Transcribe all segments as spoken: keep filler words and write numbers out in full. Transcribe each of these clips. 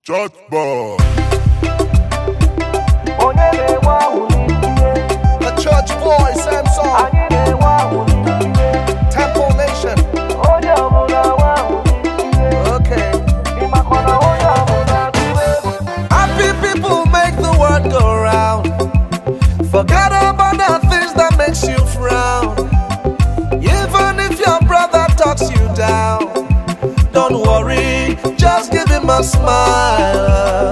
Church boy. The church boy, Samson. Temple Nation. Okay. Happy people make the world go round. Forget about the things that makes you frown. Even if your brother talks you down, don't worry, just give him a smile.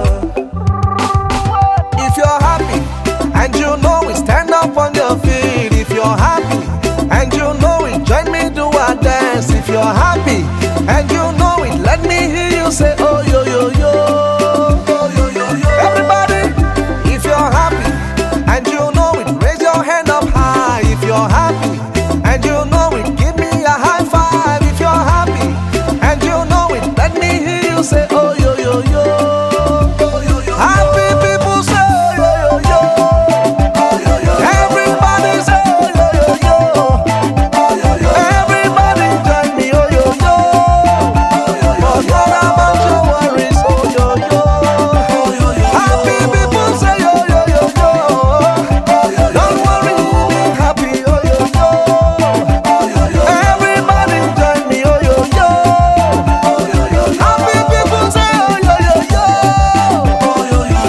If you're happy and you know it, stand up on your feet. If you're happy and you know it, join me, do a dance. If you're happy and you know it, let me hear you say, oh yo yo yo, oh yo yo yo. Everybody, if you're happy and you know it, raise your hand up high. If you're happy and you know it, give me a high five. If you're happy and you know it, let me hear you say, oh yo yo yo, oh yo yo. Happy people say, oh yo yo yo, oh yo yo. Everybody say, oh yo yo yo, oh yo yo. Everybody join me, oh yo yo, oh yo yo. Forget about your worries, oh yo yo, oh yo yo. Happy people say, oh yo yo yo, oh yo yo. Don't worry, be happy, oh yo yo, oh yo yo. Everybody join me, oh yo yo, oh yo yo. Happy people say, oh yo yo yo, oh yo yo.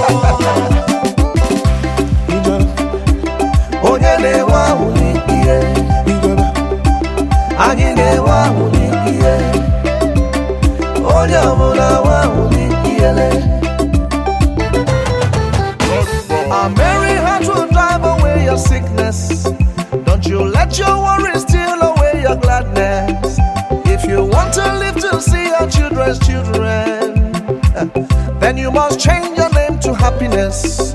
Onye na-ewe ahụ n'ihe, anyị na-ewe ahụ n'ihe. Onye ọbụla nwe ahụ n'ihe. A merry heart will drive away your sickness. Don't you let your worries steal away your gladness. If you want to live to see your children's children, then you must change your name to happiness.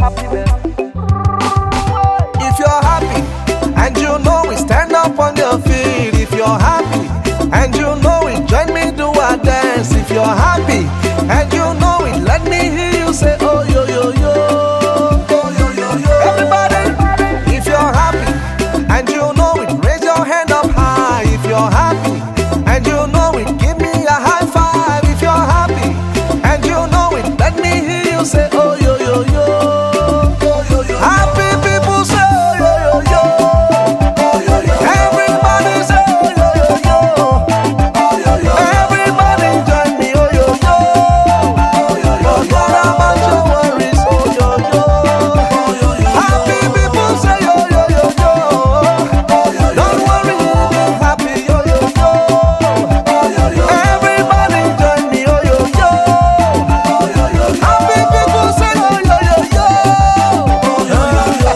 If you're happy and you know it, stand up on your feet. If you're happy and you know it, join me, do a dance. If you're happy and you know it, let me hear you say, oh yo yo yo, oh yo yo yo. Everybody, if you're happy and you know it, raise your hand up high. If you're happy and you know it, give me a high five. If you're happy and you know it, let me hear you say, oh yo yo yo, oh yo yo. Happy people say, oh yo yo yo, oh yo yo. Everybody say, oh yo yo yo, oh yo yo. Everybody join me, oh yo yo, oh yo yo. Forget about your worries, oh yo yo, oh yo yo. Happy people say, oh yo yo yo, oh yo yo. Don't worry, be happy, oh yo yo, oh yo yo. Everybody join me, oh yo yo, oh yo yo. Happy people say, oh yo yo yo, oh yo yo.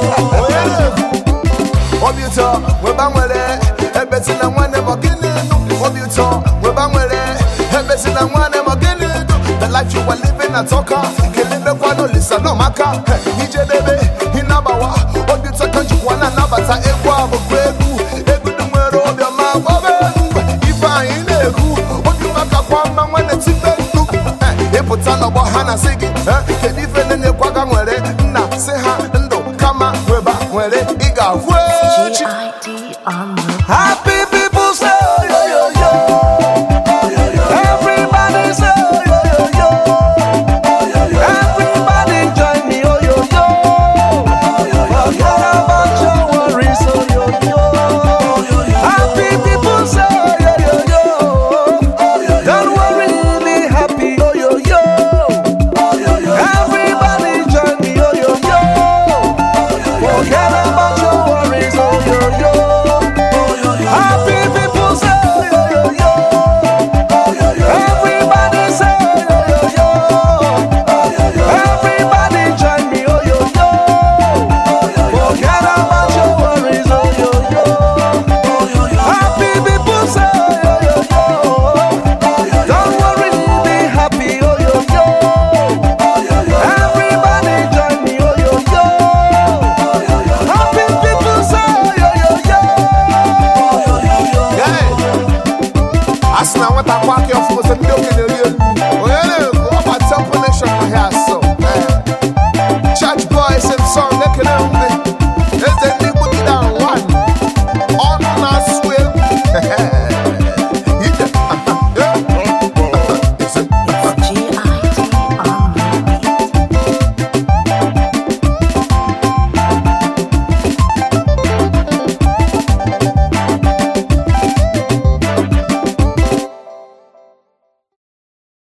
Obiuto, we bangwele, ebeti na mwane mogini do. Obiuto, we bangwele, ebeti na mwane mogini do. The life you are living at Toka, kelebe kwa no lisa no maka. Ije debe, hinabawa, obiuto kanju wana nabata ekwa bogwegu. Egu dumwero obya mabobegu, ifa inegu. Obiumaka kwa mangwane tibendu. Eputa no bohana sigi, kedife nene kwa gangwele. Na seha ndo kama weba mwele iga vwe. G I